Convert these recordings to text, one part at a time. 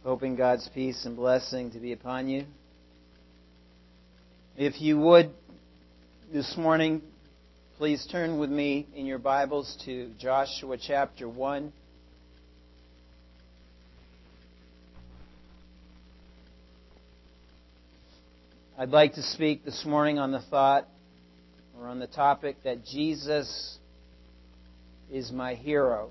Hoping God's peace and blessing to be upon you. If you would, this morning, please turn with me in your Bibles to Joshua chapter 1. I'd like to speak this morning on the thought, or on the topic, that Jesus is my hero.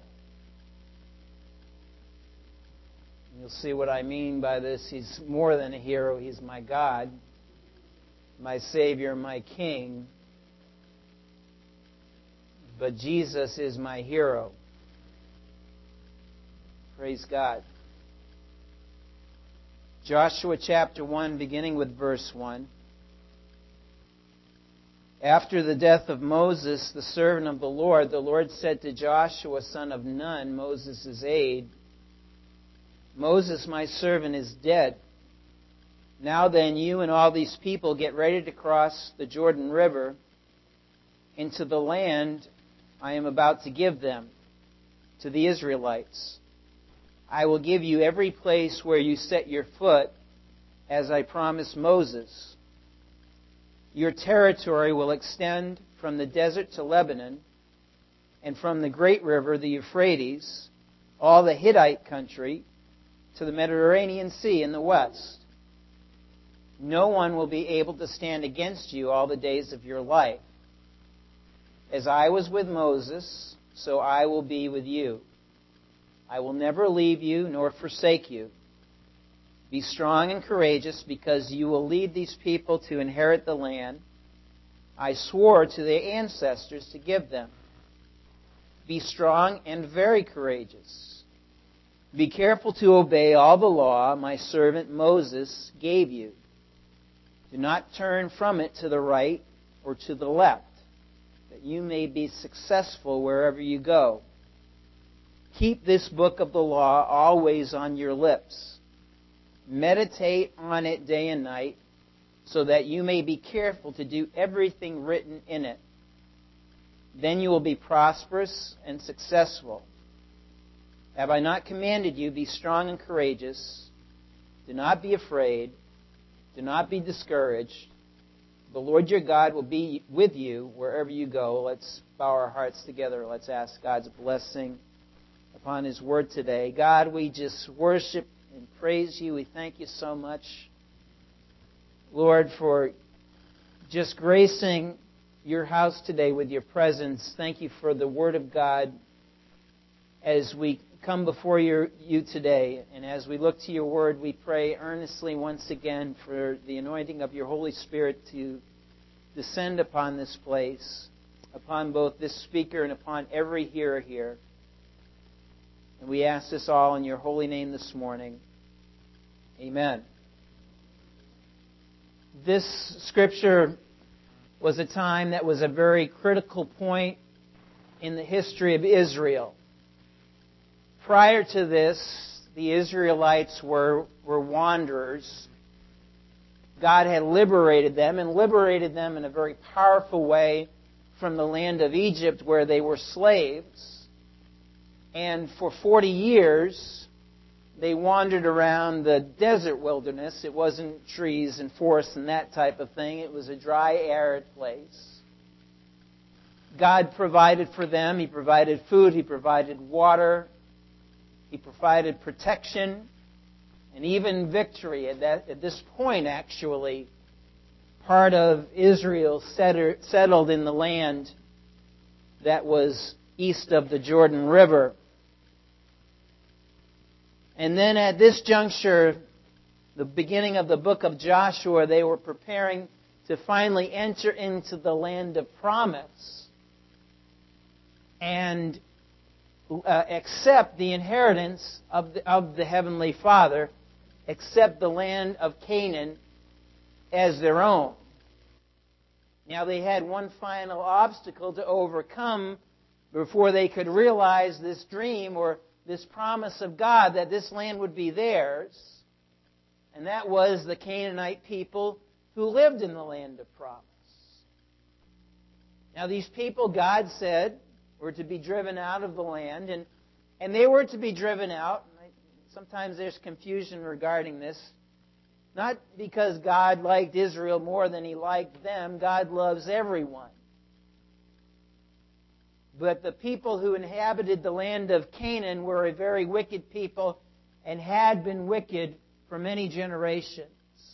You'll see what I mean by this. He's more than a hero. He's my God, my Savior, my King. But Jesus is my hero. Praise God. Joshua chapter 1, beginning with verse 1. After the death of Moses, the servant of the Lord said to Joshua, son of Nun, Moses' aide, Moses, my servant, is dead. Now then, you and all these people get ready to cross the Jordan River into the land I am about to give them, to the Israelites. I will give you every place where you set your foot, as I promised Moses. Your territory will extend from the desert to Lebanon, and from the great river, the Euphrates, all the Hittite country, to the Mediterranean Sea in the west. No one will be able to stand against you all the days of your life. As I was with Moses, so I will be with you. I will never leave you nor forsake you. Be strong and courageous, because you will lead these people to inherit the land I swore to their ancestors to give them. Be strong and very courageous. Be careful to obey all the law my servant Moses gave you. Do not turn from it to the right or to the left, that you may be successful wherever you go. Keep this book of the law always on your lips. Meditate on it day and night, so that you may be careful to do everything written in it. Then you will be prosperous and successful. Have I not commanded you, be strong and courageous? Do not be afraid. Do not be discouraged. The Lord your God will be with you wherever you go. Let's bow our hearts together. Let's ask God's blessing upon His word today. God, we just worship and praise you. We thank you so much, Lord, for just gracing your house today with your presence. Thank you for the word of God as we come before you today. And as we look to your word, we pray earnestly once again for the anointing of your Holy Spirit to descend upon this place, upon both this speaker and upon every hearer here. And we ask this all in your holy name this morning. Amen. This scripture was a time that was a very critical point in the history of Israel. Prior to this, the Israelites were wanderers. God had liberated them, and liberated them in a very powerful way from the land of Egypt, where they were slaves. And for 40 years, they wandered around the desert wilderness. It wasn't trees and forests and that type of thing. It was a dry, arid place. God provided for them. He provided food. He provided water. He provided protection and even victory. At this point, actually, part of Israel settled in the land that was east of the Jordan River. And then at this juncture, the beginning of the book of Joshua, they were preparing to finally enter into the land of promise and accept the inheritance of the Heavenly Father, accept the land of Canaan as their own. Now they had one final obstacle to overcome before they could realize this dream or this promise of God that this land would be theirs. And that was the Canaanite people who lived in the land of promise. Now these people, God said, were to be driven out of the land. And they were to be driven out. sometimes there's confusion regarding this. Not because God liked Israel more than He liked them. God loves everyone. But the people who inhabited the land of Canaan were a very wicked people and had been wicked for many generations.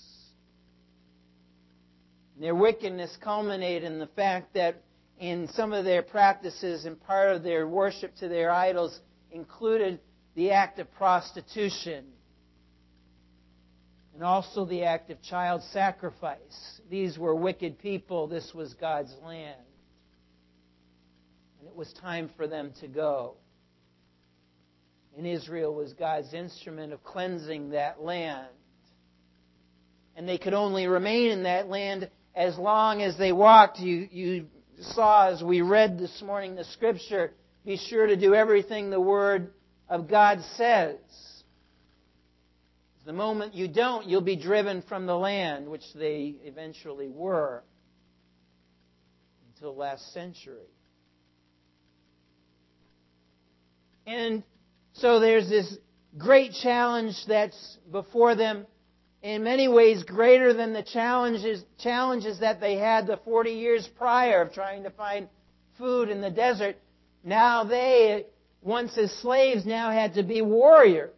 And their wickedness culminated in the fact that in some of their practices and part of their worship to their idols included the act of prostitution and also the act of child sacrifice. These were wicked people. This was God's land. And it was time for them to go. And Israel was God's instrument of cleansing that land. And they could only remain in that land as long as they walked. You saw as we read this morning the Scripture, be sure to do everything the Word of God says. The moment you don't, you'll be driven from the land, which they eventually were until last century. And so there's this great challenge that's before them, in many ways greater than the challenges that they had the 40 years prior of trying to find food in the desert. Now they, once as slaves, now had to be warriors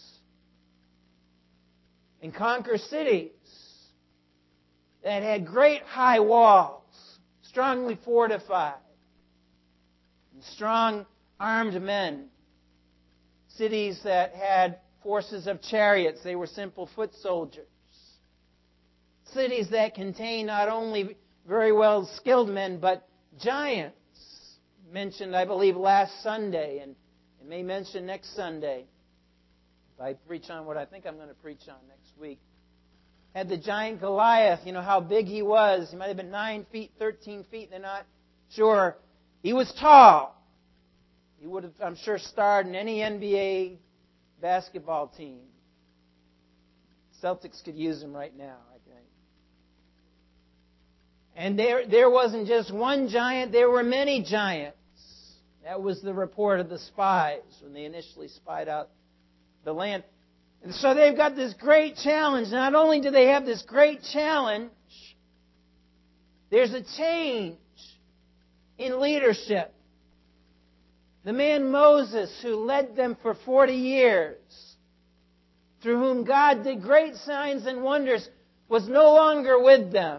and conquer cities that had great high walls, strongly fortified, and strong armed men. Cities that had forces of chariots. They were simple foot soldiers. Cities that contained not only very well skilled men, but giants. Mentioned, I believe, last Sunday, and it may mention next Sunday. If I preach on what I think I'm going to preach on next week. Had the giant Goliath, you know how big he was. He might have been 9 feet, 13 feet, they're not sure. He was tall. He would have, I'm sure, starred in any NBA basketball team. Celtics could use him right now, I think. And there wasn't just one giant, there were many giants. That was the report of the spies when they initially spied out the land. And so they've got this great challenge. Not only do they have this great challenge, there's a change in leadership. The man Moses, who led them for 40 years, through whom God did great signs and wonders, was no longer with them.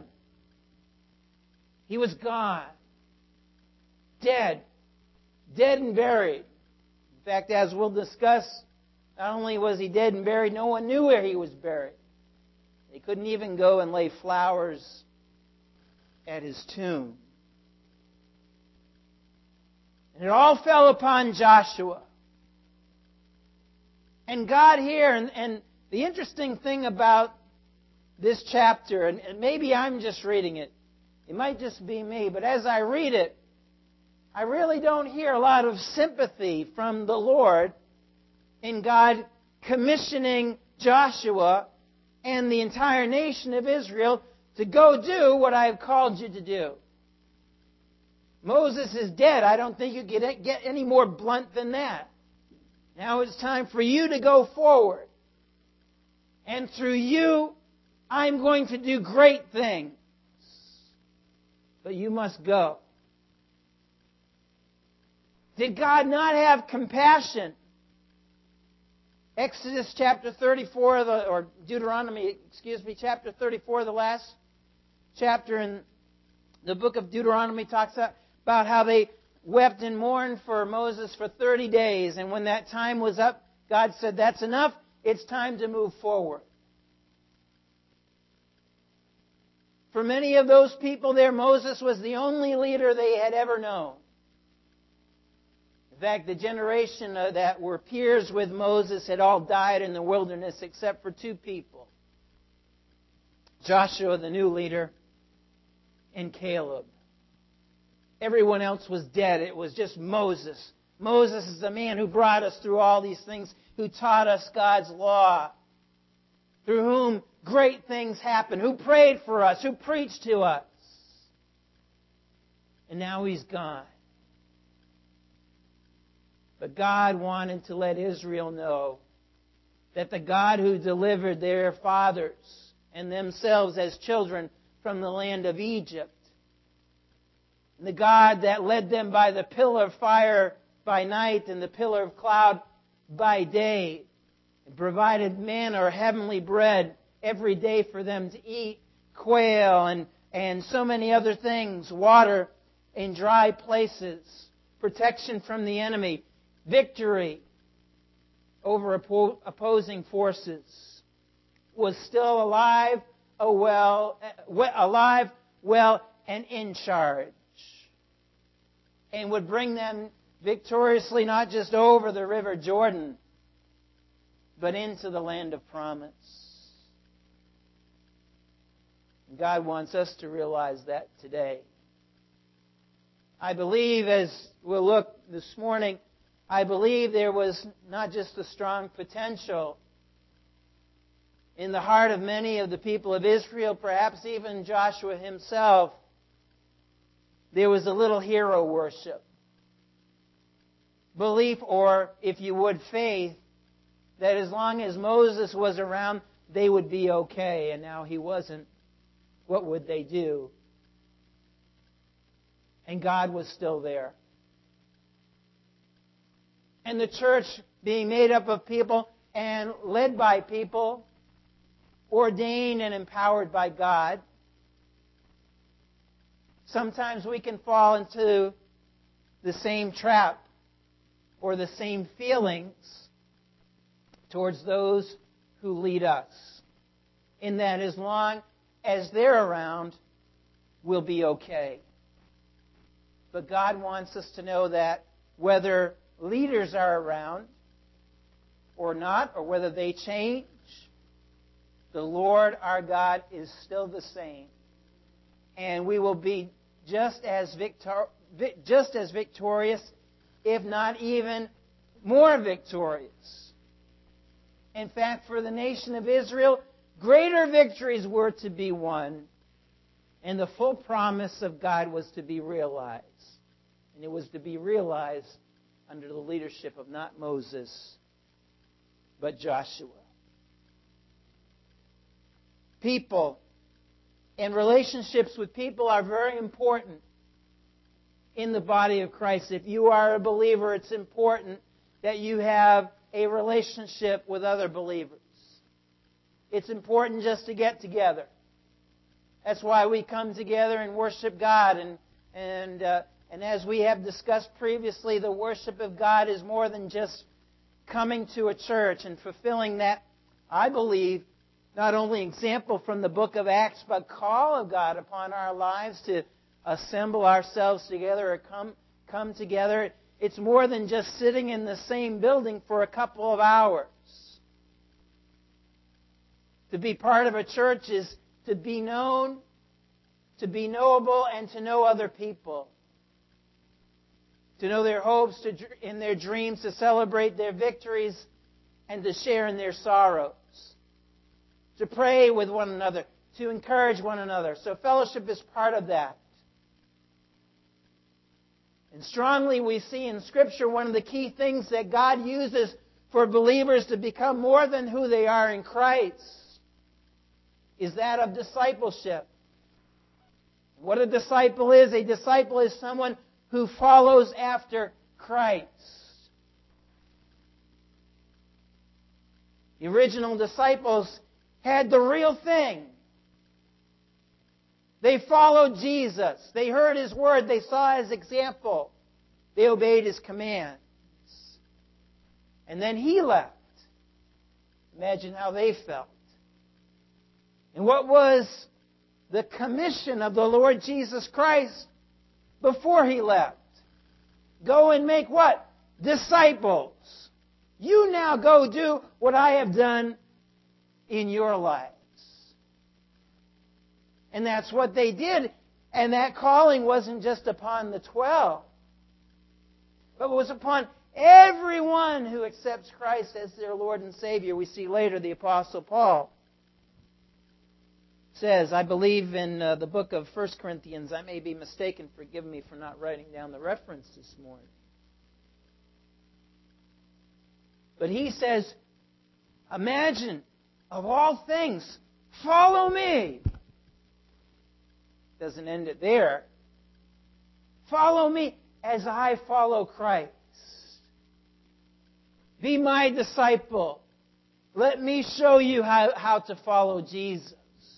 He was gone. Dead. Dead and buried. In fact, as we'll discuss, not only was he dead and buried, no one knew where he was buried. They couldn't even go and lay flowers at his tomb. And it all fell upon Joshua. And God here, and the interesting thing about this chapter, and maybe I'm just reading it, it might just be me, but as I read it, I really don't hear a lot of sympathy from the Lord in God commissioning Joshua and the entire nation of Israel to go do what I have called you to do. Moses is dead. I don't think you get any more blunt than that. Now it's time for you to go forward. And through you, I'm going to do great things. But you must go. Did God not have compassion? Exodus chapter 34, or Deuteronomy, chapter 34, the last chapter in the book of Deuteronomy talks about how they wept and mourned for Moses for 30 days. And when that time was up, God said, that's enough. It's time to move forward. For many of those people there, Moses was the only leader they had ever known. In fact, the generation that were peers with Moses had all died in the wilderness except for 2 people. Joshua, the new leader, and Caleb. Everyone else was dead. It was just Moses. Moses is the man who brought us through all these things, who taught us God's law, through whom great things happened, who prayed for us, who preached to us. And now he's gone. But God wanted to let Israel know that the God who delivered their fathers and themselves as children from the land of Egypt, the God that led them by the pillar of fire by night and the pillar of cloud by day, and provided manna or heavenly bread every day for them to eat, quail and so many other things, water in dry places, protection from the enemy, victory over opposing forces, was still alive, well, and in charge, and would bring them victoriously not just over the river Jordan, but into the land of promise. God wants us to realize that today. I believe, as we'll look this morning, I believe there was not just a strong potential in the heart of many of the people of Israel, perhaps even Joshua himself. There was a little hero worship. Belief, or if you would, faith, that as long as Moses was around, they would be okay. And now he wasn't. What would they do? And God was still there. And the church, being made up of people and led by people, ordained and empowered by God, sometimes we can fall into the same trap or the same feelings towards those who lead us. In that as long as they're around, we'll be okay. But God wants us to know that whether leaders are around or not, or whether they change, the Lord our God is still the same. And we will be just as victorious, if not even more victorious. In fact, for the nation of Israel, greater victories were to be won, and the full promise of God was to be realized. And it was to be realized under the leadership of not Moses, but Joshua. People and relationships with people are very important in the body of Christ. If you are a believer, it's important that you have a relationship with other believers. It's important just to get together. That's why we come together and worship God. And as we have discussed previously, the worship of God is more than just coming to a church and fulfilling that, I believe, not only example from the book of Acts, but call of God upon our lives to assemble ourselves together or come together. It's more than just sitting in the same building for a couple of hours. To be part of a church is to be known, to be knowable, and to know other people. To know their hopes, in their dreams, to celebrate their victories, and to share in their sorrows. To pray with one another, to encourage one another. So fellowship is part of that. And strongly we see in Scripture one of the key things that God uses for believers to become more than who they are in Christ is that of discipleship. What a disciple is someone who follows after Christ. The original disciples had the real thing. They followed Jesus. They heard His word. They saw His example. They obeyed His commands. And then He left. Imagine how they felt. And what was the commission of the Lord Jesus Christ before He left? Go and make what? Disciples. You now go do what I have done in your lives. And that's what they did. And that calling wasn't just upon the 12, but was upon everyone who accepts Christ as their Lord and Savior. We see later the Apostle Paul says, I believe in the book of 1 Corinthians, I may be mistaken, forgive me for not writing down the reference this morning. But he says, Imagine, of all things, follow me. Doesn't end it there. Follow me as I follow Christ. Be my disciple. Let me show you how to follow Jesus.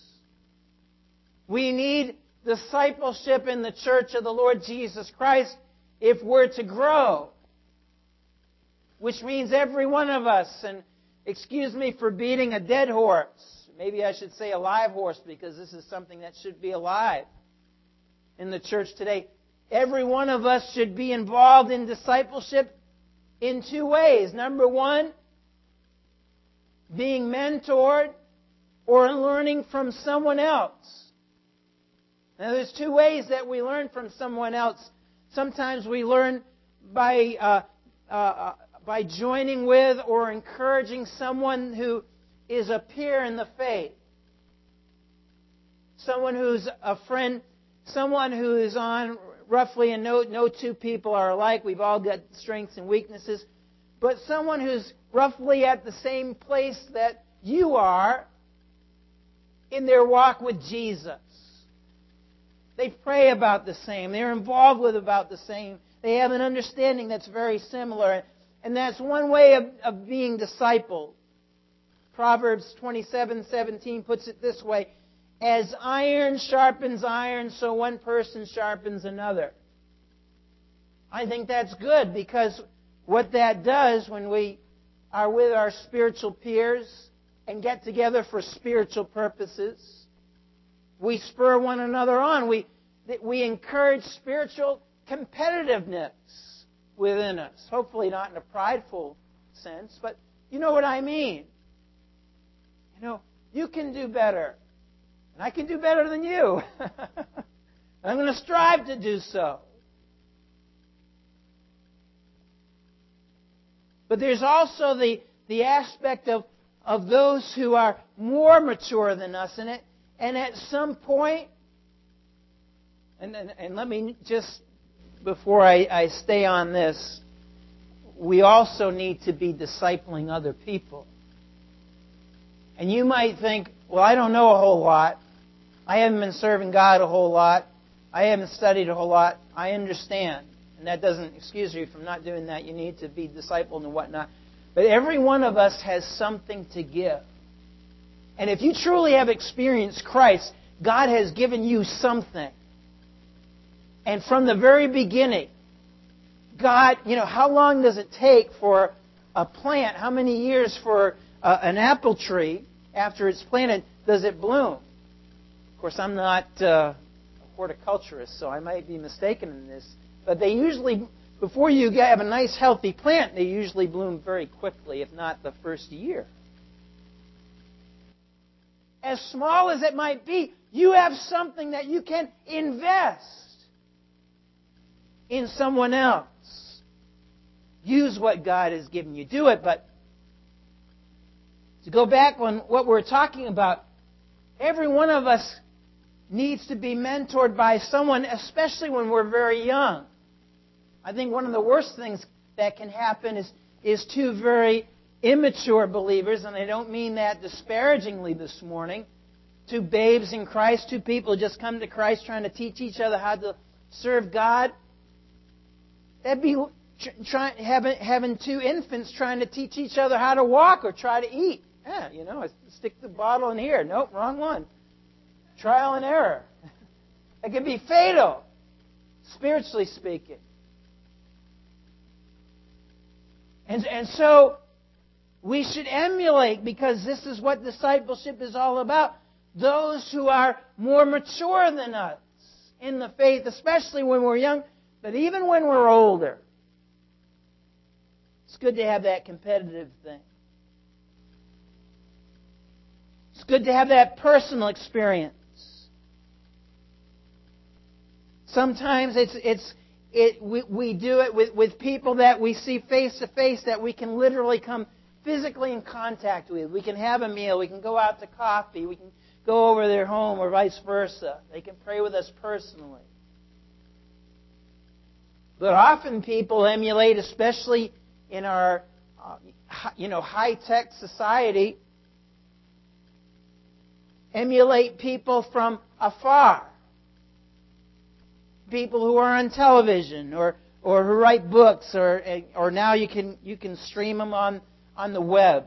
We need discipleship in the church of the Lord Jesus Christ if we're to grow. Which means every one of us, and excuse me for beating a dead horse. Maybe I should say a live horse, because this is something that should be alive in the church today. Every one of us should be involved in discipleship in two ways. Number one, being mentored or learning from someone else. Now, there's two ways that we learn from someone else. Sometimes we learn by joining with or encouraging someone who is a peer in the faith. Someone who's a friend, someone who is on roughly, and no two people are alike. We've all got strengths and weaknesses. But someone who's roughly at the same place that you are in their walk with Jesus. They pray about the same. They're involved with about the same. They have an understanding that's very similar. And that's one way of being discipled. Proverbs 27:17 puts it this way: as iron sharpens iron, so one person sharpens another. I think that's good, because what that does when we are with our spiritual peers and get together for spiritual purposes, we spur one another on. We encourage spiritual competitiveness within us. Hopefully not in a prideful sense, but you know what I mean. You know, you can do better. And I can do better than you. I'm going to strive to do so. But there's also the aspect of those who are more mature than us in it. And at some point, and let me just, before I stay on this, we also need to be discipling other people. And you might think, well, I don't know a whole lot. I haven't been serving God a whole lot. I haven't studied a whole lot. I understand. And that doesn't excuse you from not doing that. You need to be discipled and whatnot. But every one of us has something to give. And if you truly have experienced Christ, God has given you something. And from the very beginning, God, how long does it take for a plant? How many years for an apple tree, after it's planted, does it bloom? Of course, I'm not a horticulturist, so I might be mistaken in this. But they usually, before you have a nice healthy plant, they usually bloom very quickly, if not the first year. As small as it might be, you have something that you can invest in someone else. Use what God has given you. Do it, but to go back on what we're talking about, every one of us needs to be mentored by someone, especially when we're very young. I think one of the worst things that can happen is two very immature believers, and I don't mean that disparagingly this morning, two babes in Christ, two people who just come to Christ trying to teach each other how to serve God. That'd be having two infants trying to teach each other how to walk or try to eat. Yeah, I stick the bottle in here. Nope, wrong one. Trial and error. It can be fatal, spiritually speaking. And so we should emulate, because this is what discipleship is all about, those who are more mature than us in the faith, especially when we're young, but even when we're older. It's good to have that competitive thing. It's good to have that personal experience. Sometimes we do it with people that we see face to face, that we can literally come physically in contact with. We can have a meal. We can go out to coffee. We can go over their home, or vice versa. They can pray with us personally. But often people emulate, especially in our high-tech society, emulate people from afar. People who are on television or who write books, or now you can stream them on the web.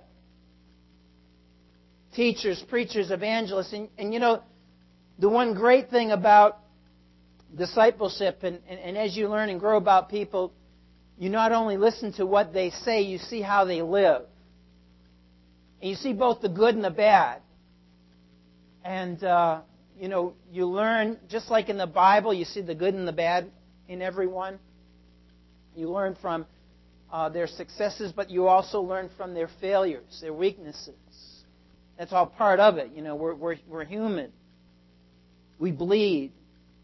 Teachers, preachers, evangelists, and the one great thing about discipleship, and as you learn and grow about people, you not only listen to what they say, you see how they live. And you see both the good and the bad. And, you learn, just like in the Bible, you see the good and the bad in everyone. You learn from their successes, but you also learn from their failures, their weaknesses. That's all part of it. We're human. We bleed.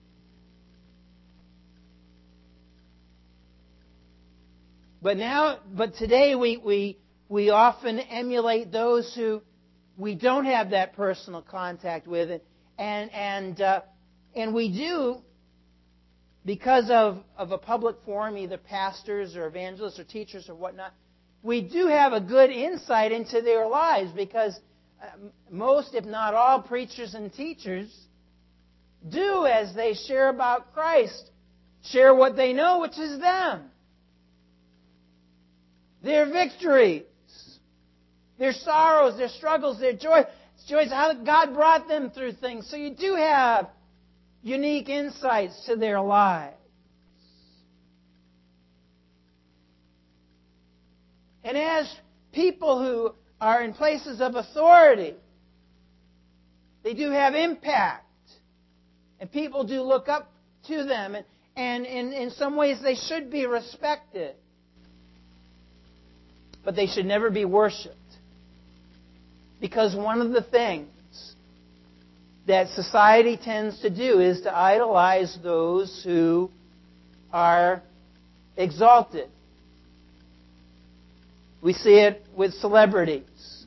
But today we often emulate those who we don't have that personal contact with, and we do because of a public forum, either pastors or evangelists or teachers or whatnot. We do have a good insight into their lives because most, if not all, preachers and teachers do, as they share about Christ, share what they know, which is them. Their victories, their sorrows, their struggles, their joys, how God brought them through things. So you do have unique insights to their lives. And as people who are in places of authority, they do have impact. And people do look up to them. And in some ways they should be respected. But they should never be worshipped. Because one of the things that society tends to do is to idolize those who are exalted. We see it with celebrities.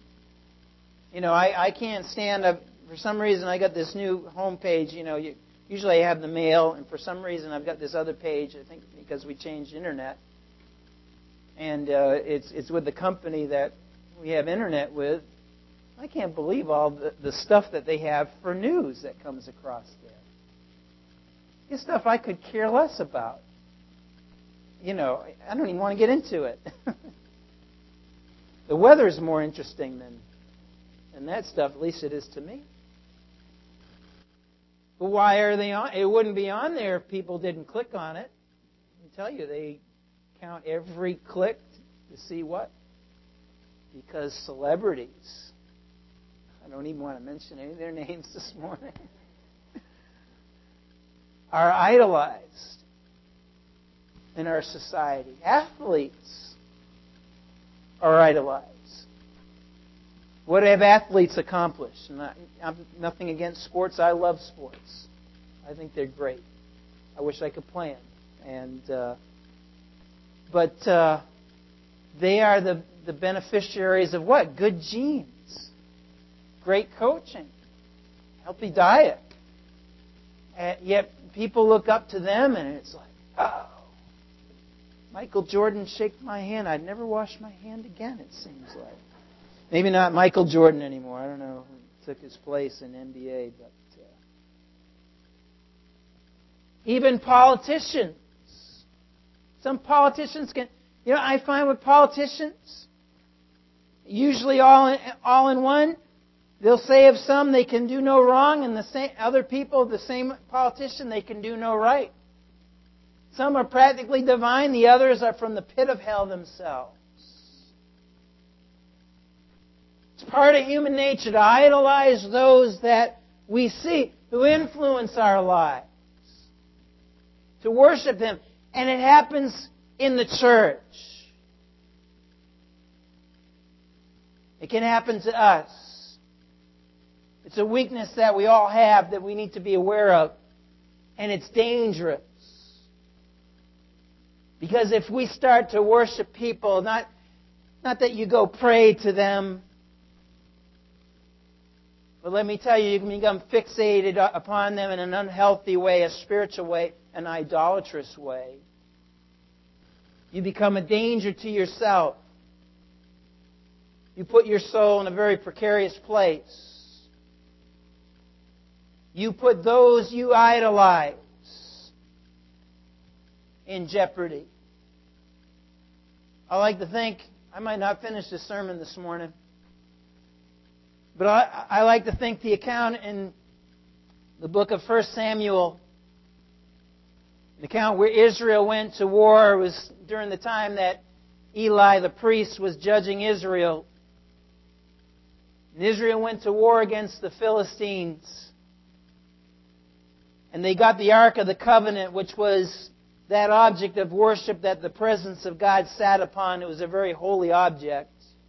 I can't stand up. For some reason, I got this new homepage. Usually I have the mail, and for some reason I've got this other page. I think because we changed internet, and it's with the company that we have internet with. I can't believe all the stuff that they have for news that comes across there. It's stuff I could care less about. I don't even want to get into it. The weather is more interesting than that stuff, at least it is to me. But why are they on? It wouldn't be on there if people didn't click on it. I can tell you, they count every click to see what? Because celebrities, I don't even want to mention any of their names this morning, are idolized in our society. Athletes are idolized. What have athletes accomplished? And I'm nothing against sports. I love sports. I think they're great. I wish I could play them. But they are the beneficiaries of what? Good genes, great coaching, healthy diet. And yet people look up to them, and it's like, oh, Michael Jordan shake my hand. I'd never wash my hand again, it seems like. Maybe not Michael Jordan anymore. I don't know who took his place in NBA. But even politicians. Some politicians can... I find with politicians, usually all in one, they'll say of some they can do no wrong, and other people, the same politician, they can do no right. Some are practically divine, the others are from the pit of hell themselves. It's part of human nature to idolize those that we see who influence our lives, to worship them. And it happens in the church. It can happen to us. It's a weakness that we all have that we need to be aware of. And it's dangerous. Because if we start to worship people, not that you go pray to them, but let me tell you, you can become fixated upon them in an unhealthy way, a spiritual way, an idolatrous way. You become a danger to yourself. You put your soul in a very precarious place. You put those you idolize in jeopardy. I like to think, I might not finish this sermon this morning, but I like to think the account in the book of 1 Samuel, an account where Israel went to war, was during the time that Eli the priest was judging Israel. And Israel went to war against the Philistines. And they got the Ark of the Covenant, which was that object of worship that the presence of God sat upon. It was a very holy object.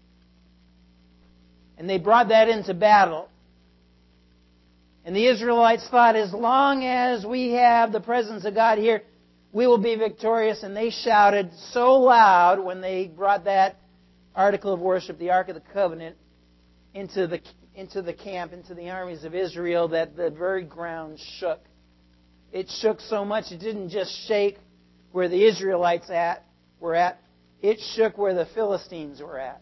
And they brought that into battle. And the Israelites thought, as long as we have the presence of God here, we will be victorious. And they shouted so loud when they brought that article of worship, the Ark of the Covenant, into the camp, into the armies of Israel, that the very ground shook. It shook so much it didn't just shake where the Israelites were at. It shook where the Philistines were at.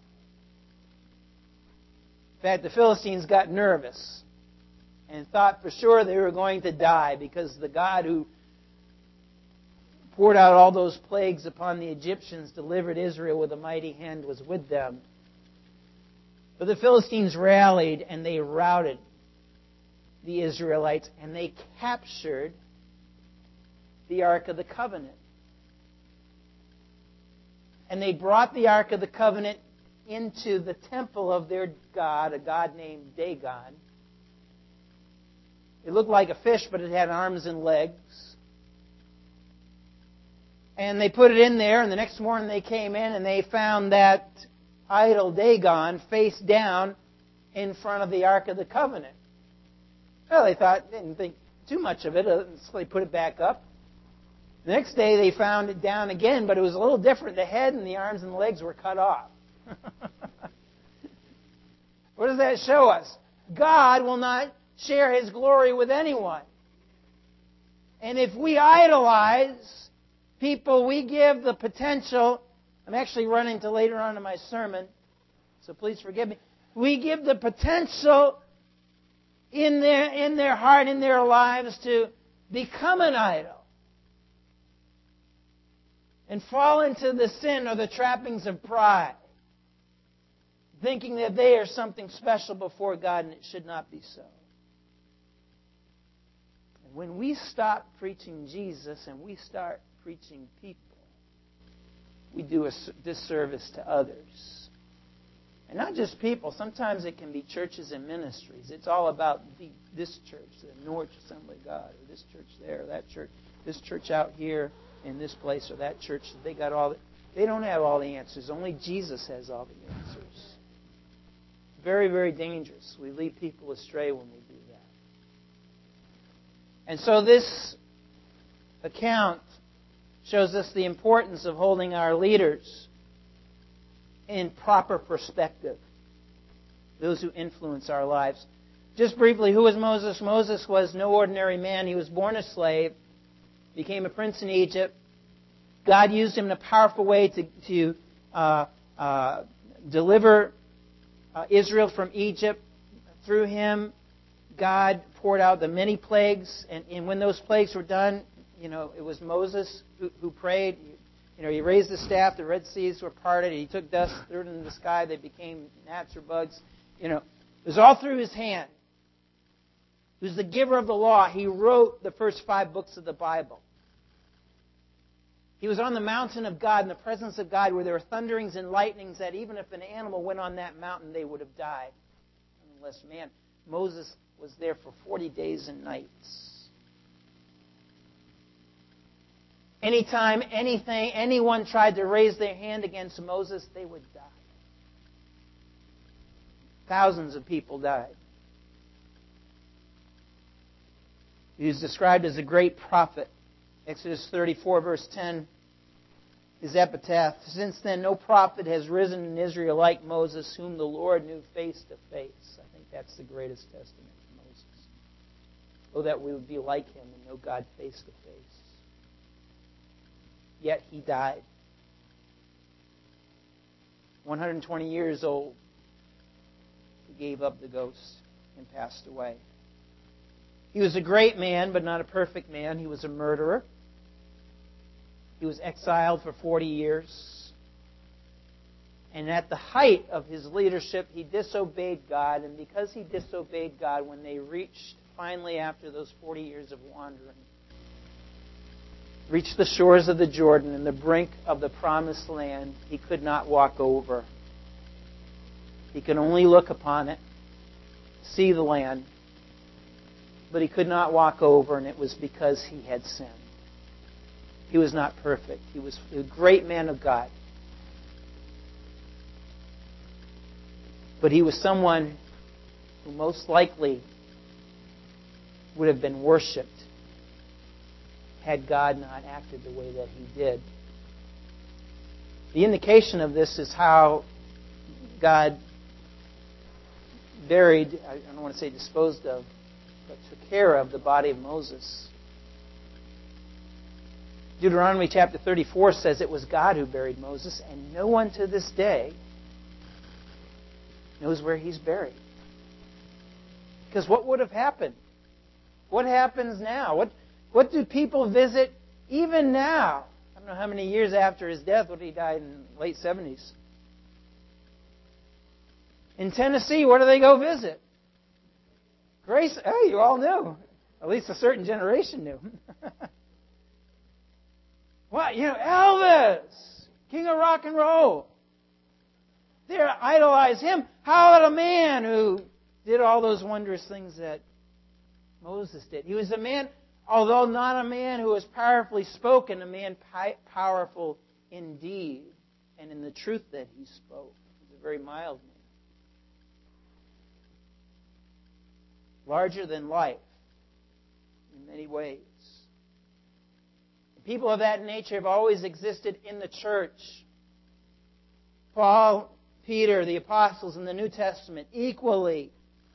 In fact, the Philistines got nervous and thought for sure they were going to die, because the God who poured out all those plagues upon the Egyptians, delivered Israel with a mighty hand, was with them. But the Philistines rallied and they routed the Israelites, and they captured the Ark of the Covenant. And they brought the Ark of the Covenant into the temple of their god, a god named Dagon. It looked like a fish, but it had arms and legs. And they put it in there, and the next morning they came in and they found that idol Dagon face down in front of the Ark of the Covenant. Well, they didn't think too much of it, so they put it back up. The next day they found it down again, but it was a little different. The head and the arms and the legs were cut off. What does that show us? God will not share His glory with anyone. And if we idolize people, we give the potential. I'm actually running to later on in my sermon, so please forgive me. We give the potential in their heart, in their lives, to become an idol and fall into the sin or the trappings of pride, thinking that they are something special before God, and it should not be so. And when we stop preaching Jesus and we start preaching people, we do a disservice to others. And not just people. Sometimes it can be churches and ministries. It's all about this church, the Norwich Assembly of God, or this church there, or that church, this church out here in this place, or that church. They don't have all the answers. Only Jesus has all the answers. Very, very dangerous. We lead people astray when we do that. And so this account shows us the importance of holding our leaders in proper perspective, those who influence our lives. Just briefly, who was Moses? Moses was no ordinary man. He was born a slave, became a prince in Egypt. God used him in a powerful way to deliver Israel from Egypt. Through him, God poured out the many plagues, and when those plagues were done, it was Moses who prayed. He raised the staff, the Red Seas were parted, he took dust, threw it into the sky, they became gnats or bugs. It was all through his hand. He was the giver of the law. He wrote the first 5 books of the Bible. He was on the mountain of God, in the presence of God, where there were thunderings and lightnings that even if an animal went on that mountain, they would have died. Unless man. Moses was there for 40 days and nights. Anytime anyone tried to raise their hand against Moses, they would die. Thousands of people died. He was described as a great prophet. Exodus 34, verse 10, his epitaph. Since then, no prophet has risen in Israel like Moses, whom the Lord knew face to face. I think that's the greatest testament to Moses. Oh, that we would be like him and know God face to face. Yet he died. 120 years old. gave up the ghost and passed away. He was a great man, but not a perfect man. He was a murderer. He was exiled for 40 years. And at the height of his leadership, he disobeyed God. And because he disobeyed God, when they reached, finally after those 40 years of wandering, reached the shores of the Jordan and the brink of the promised land, he could not walk over. He could only look upon it, see the land, but he could not walk over, and it was because he had sinned. He was not perfect. He was a great man of God. But he was someone who most likely would have been worshipped had God not acted the way that he did. The indication of this is how God buried, I don't want to say disposed of, but took care of the body of Moses. Deuteronomy chapter 34 says it was God who buried Moses, and no one to this day knows where he's buried. Because what would have happened? What happens now? What do people visit even now? I don't know how many years after his death. He died in the late 70s. In Tennessee, what do they go visit? Grace. Hey, you all knew. At least a certain generation knew. What? Elvis, king of rock and roll. They idolize him. How about a man who did all those wondrous things that Moses did? He was a man, although not a man who was powerfully spoken, a man powerful in deed and in the truth that he spoke. He was a very mild man. Larger than life in many ways. People of that nature have always existed in the church. Paul, Peter, the apostles in the New Testament, equally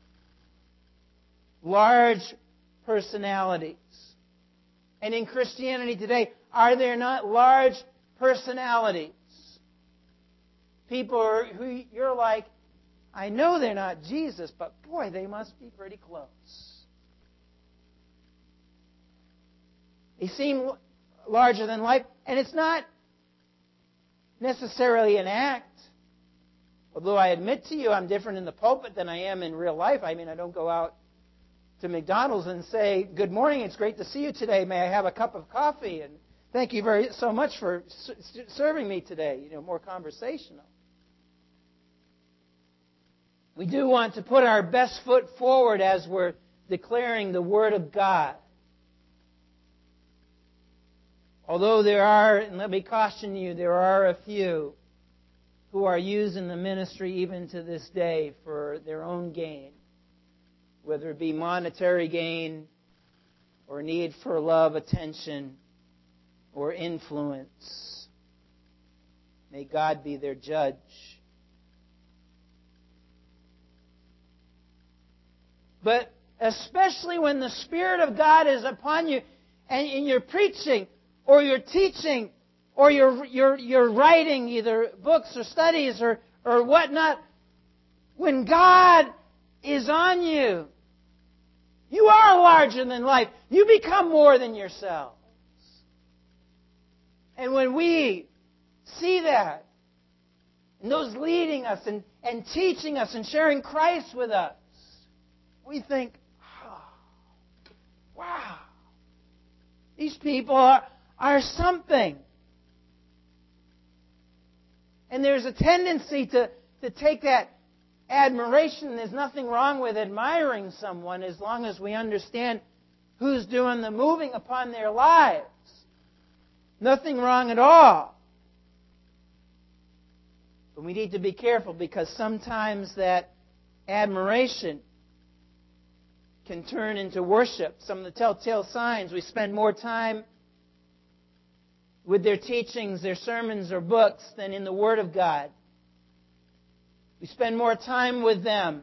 large personalities. And in Christianity today, are there not large personalities? People who you're like, I know they're not Jesus, but boy, they must be pretty close. They seem larger than life, and it's not necessarily an act. Although I admit to you I'm different in the pulpit than I am in real life. I mean, I don't go out to McDonald's and say, good morning, it's great to see you today. May I have a cup of coffee? And thank you so much for serving me today. More conversational. We do want to put our best foot forward as we're declaring the Word of God. Although there are, and let me caution you, there are a few who are using the ministry even to this day for their own gain, whether it be monetary gain or need for love, attention, or influence. May God be their judge. But especially when the Spirit of God is upon you and you're preaching or you're teaching or you're writing either books or studies or whatnot, when God is on you, you are larger than life. You become more than yourselves. And when we see that, and those leading us and teaching us and sharing Christ with us, we think, oh, wow, these people are something. And there's a tendency to take that admiration. There's nothing wrong with admiring someone as long as we understand who's doing the moving upon their lives. Nothing wrong at all. But we need to be careful because sometimes that admiration can turn into worship. Some of the telltale signs, we spend more time with their teachings, their sermons or books than in the Word of God. We spend more time with them,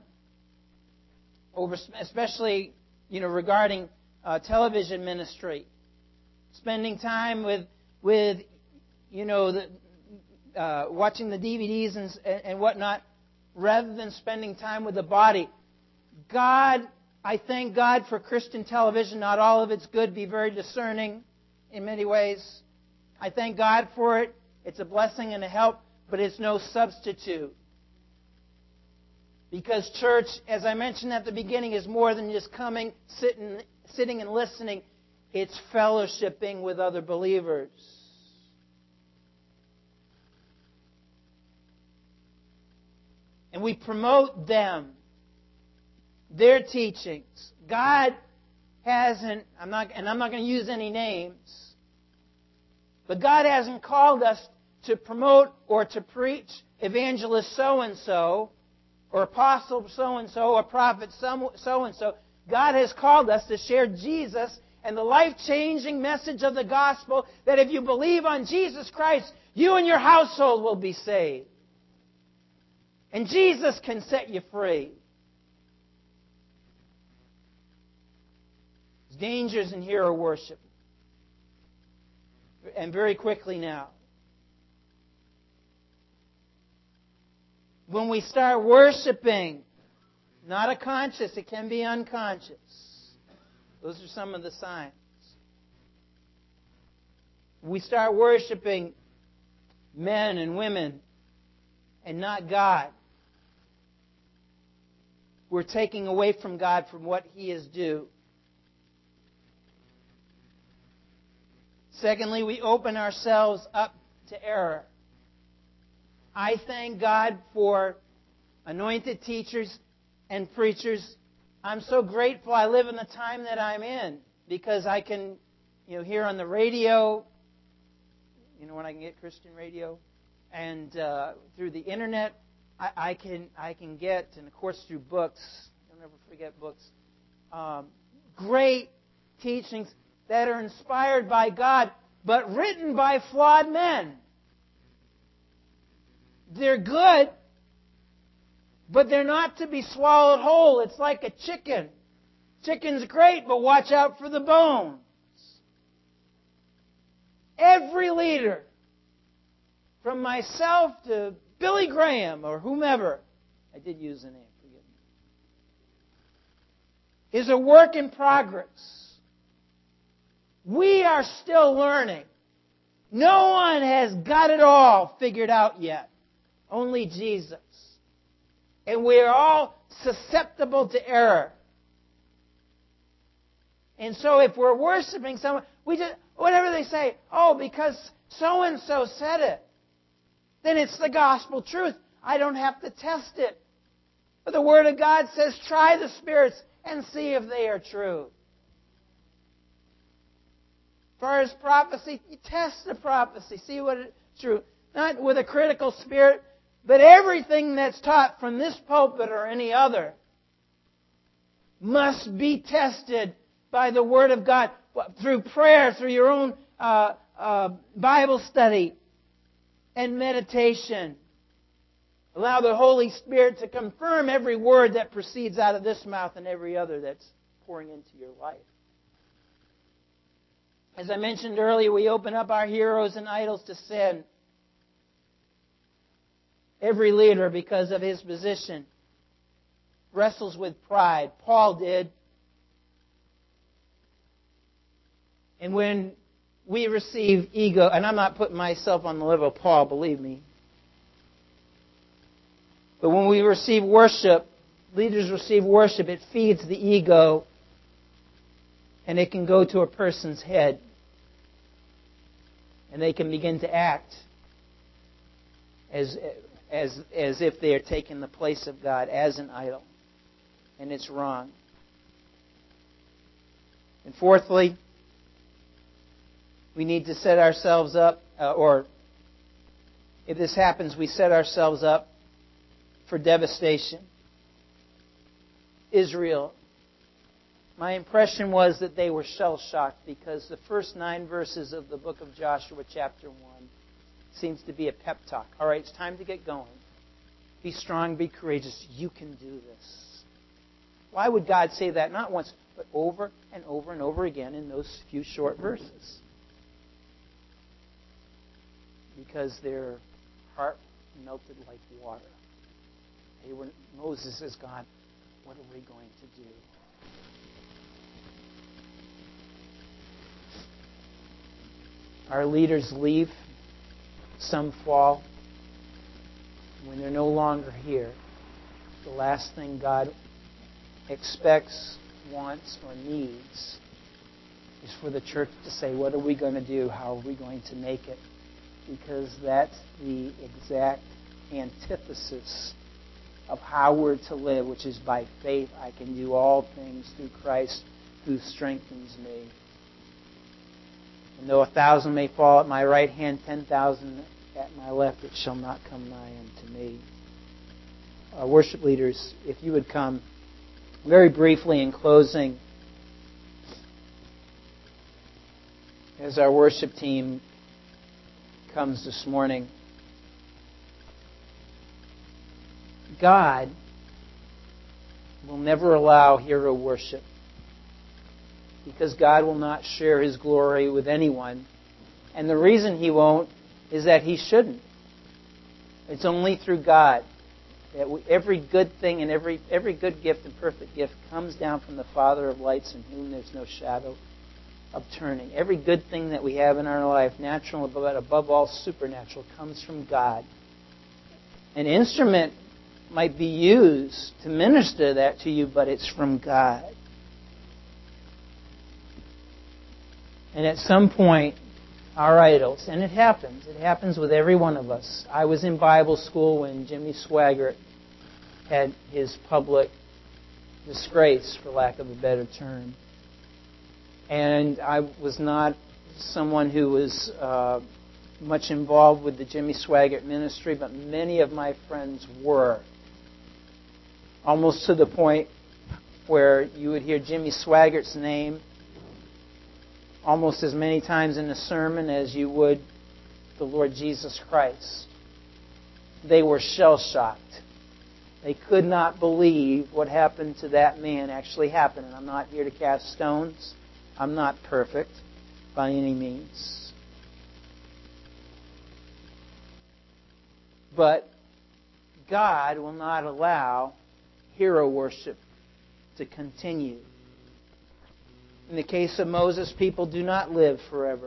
especially regarding television ministry. Spending time with watching the DVDs and whatnot rather than spending time with the body. I thank God for Christian television. Not all of it's good. Be very discerning in many ways. I thank God for it. It's a blessing and a help, but it's no substitute. Because church, as I mentioned at the beginning, is more than just coming, sitting and listening. It's fellowshipping with other believers. And we promote them, their teachings. God hasn't, I'm not going to use any names, but God hasn't called us to promote or to preach evangelist so-and-so, or apostle so-and-so, or prophet so-and-so. God has called us to share Jesus and the life-changing message of the gospel that if you believe on Jesus Christ, you and your household will be saved. And Jesus can set you free. There's dangers in hero worship. And very quickly now. When we start worshiping, not a conscious, it can be unconscious. Those are some of the signs. We start worshiping men and women and not God. We're taking away from God from what He is due. Secondly, we open ourselves up to error. I thank God for anointed teachers and preachers. I'm so grateful I live in the time that I'm in because I can, hear on the radio, when I can get Christian radio, and through the internet, I can get, and of course through books. I'll never forget books. Great teachings that are inspired by God, but written by flawed men. They're good, but they're not to be swallowed whole. It's like a chicken. Chicken's great, but watch out for the bones. Every leader, from myself to Billy Graham or whomever, I did use the name, forgive me, is a work in progress. We are still learning. No one has got it all figured out yet. Only Jesus. And we are all susceptible to error. And so if we're worshiping someone, we just, whatever they say, because so-and-so said it, then it's the gospel truth. I don't have to test it. But the Word of God says, try the spirits and see if they are true. As far as prophecy, you test the prophecy. See what it's true. Not with a critical spirit, but everything that's taught from this pulpit or any other must be tested by the Word of God through prayer, through your own Bible study and meditation. Allow the Holy Spirit to confirm every word that proceeds out of this mouth and every other that's pouring into your life. As I mentioned earlier, we open up our heroes and idols to sin. Every leader, because of his position, wrestles with pride. Paul did. And when we receive ego, and I'm not putting myself on the level of Paul, believe me. But when we receive worship, leaders receive worship, it feeds the ego. And it can go to a person's head. And they can begin to act as if they are taking the place of God as an idol. And it's wrong. And fourthly, we need to set ourselves up, or if this happens, we set ourselves up for devastation. Israel, my impression was that they were shell-shocked because the first 9 verses of the book of Joshua, chapter 1, seems to be a pep talk. All right, it's time to get going. Be strong, be courageous. You can do this. Why would God say that? Not once, but over and over and over again in those few short verses. Because their heart melted like water. Moses is gone. What are we going to do? Our leaders leave. Some fall. When they're no longer here, the last thing God expects, wants, or needs is for the church to say, what are we going to do? How are we going to make it? Because that's the exact antithesis of how we're to live, which is by faith I can do all things through Christ who strengthens me. And though 1,000 may fall at my right hand, 10,000 at my left, it shall not come nigh unto me. Worship leaders, if you would come very briefly in closing, as our worship team comes this morning. God will never allow hero worship because God will not share His glory with anyone. And the reason He won't is that He shouldn't. It's only through God that every good thing and every good gift and perfect gift comes down from the Father of lights in whom there's no shadow of turning. Every good thing that we have in our life, natural but above all supernatural, comes from God. An instrument might be used to minister that to you, but it's from God. And at some point, our idols, and it happens with every one of us. I was in Bible school when Jimmy Swaggart had his public disgrace, for lack of a better term. And I was not someone who was much involved with the Jimmy Swaggart ministry, but many of my friends were. Almost to the point where you would hear Jimmy Swaggart's name almost as many times in a sermon as you would the Lord Jesus Christ. They were shell-shocked. They could not believe what happened to that man actually happened. And I'm not here to cast stones. I'm not perfect by any means. But God will not allow hero worship to continue. In the case of Moses, people do not live forever.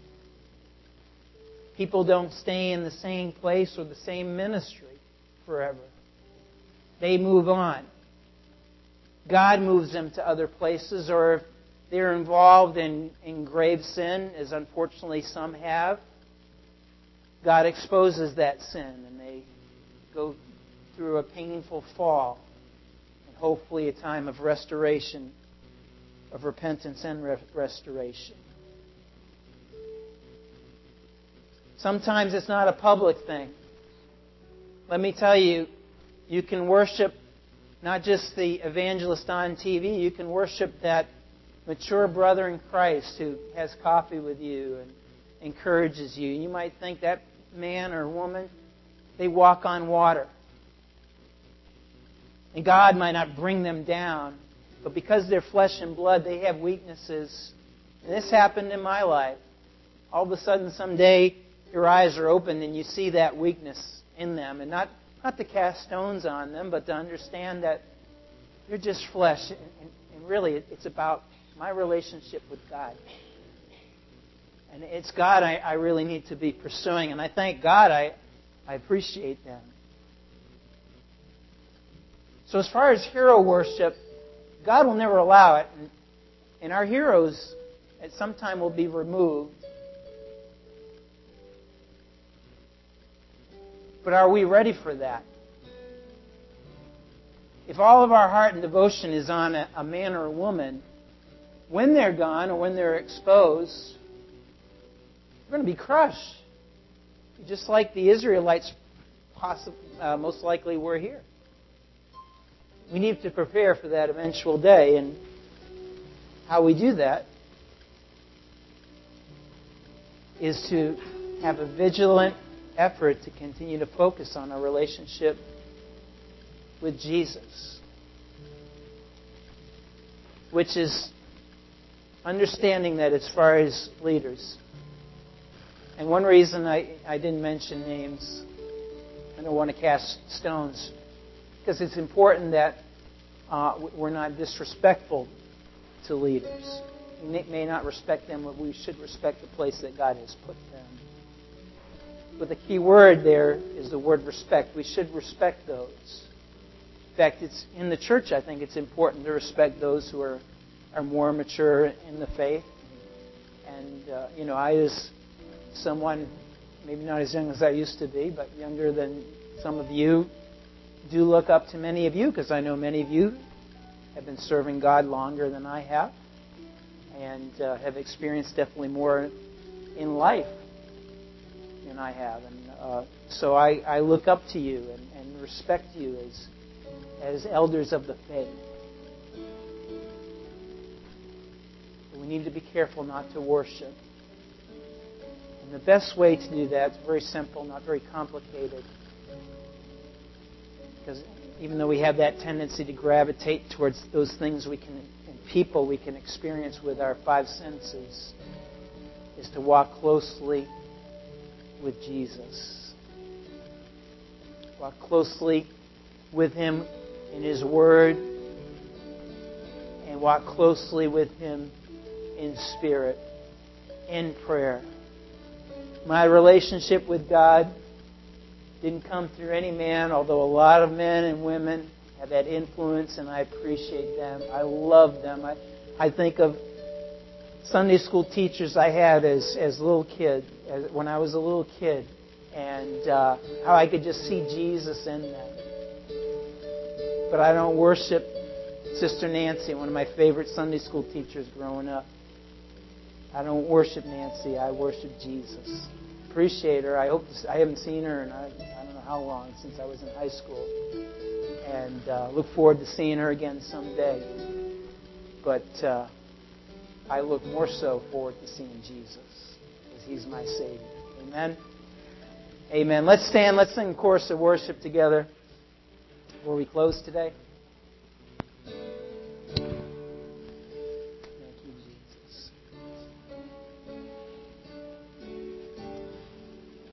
People don't stay in the same place or the same ministry forever. They move on. God moves them to other places, or if they're involved in grave sin, as unfortunately some have, God exposes that sin and they go through a painful fall and hopefully a time of restoration, of repentance and restoration. Sometimes it's not a public thing. Let me tell you, you can worship not just the evangelist on TV, you can worship that mature brother in Christ who has coffee with you and encourages you. You might think that man or woman, they walk on water. And God might not bring them down, but because they're flesh and blood, they have weaknesses. And this happened in my life. All of a sudden, someday, your eyes are opened and you see that weakness in them. And not to cast stones on them, but to understand that you're just flesh. And really, it's about my relationship with God. And it's God I really need to be pursuing. And I thank God I appreciate them. So as far as hero worship, God will never allow it. And our heroes at some time will be removed. But are we ready for that? If all of our heart and devotion is on a man or a woman, when they're gone or when they're exposed, we're going to be crushed. Just like the Israelites most likely were here. We need to prepare for that eventual day. And how we do that is to have a vigilant effort to continue to focus on our relationship with Jesus, which is understanding that as far as leaders. And one reason I didn't mention names, I don't want to cast stones, because it's important that we're not disrespectful to leaders. We may not respect them, but we should respect the place that God has put them. But the key word there is the word respect. We should respect those. In fact, it's in the church, I think it's important to respect those who are more mature in the faith. And, I as someone, maybe not as young as I used to be, but younger than some of you, do look up to many of you, because I know many of you have been serving God longer than I have, and have experienced definitely more in life than I have. And so I look up to you and respect you as elders of the faith. We need to be careful not to worship. And the best way to do that is very simple, not very complicated. Because even though we have that tendency to gravitate towards those things and people we can experience with our five senses, is to walk closely with Jesus. Walk closely with Him in His Word, and walk closely with Him in spirit, in prayer. My relationship with God didn't come through any man, although a lot of men and women have that influence, and I appreciate them. I love them. I think of Sunday school teachers I had as a little kid, when I was a little kid, and how I could just see Jesus in them. But I don't worship Sister Nancy, one of my favorite Sunday school teachers growing up. I don't worship Nancy. I worship Jesus. Appreciate her. I haven't seen her in I don't know how long, since I was in high school. And look forward to seeing her again someday. But I look more so forward to seeing Jesus, because He's my Savior. Amen? Amen. Let's stand. Let's sing a chorus of worship together before we close today.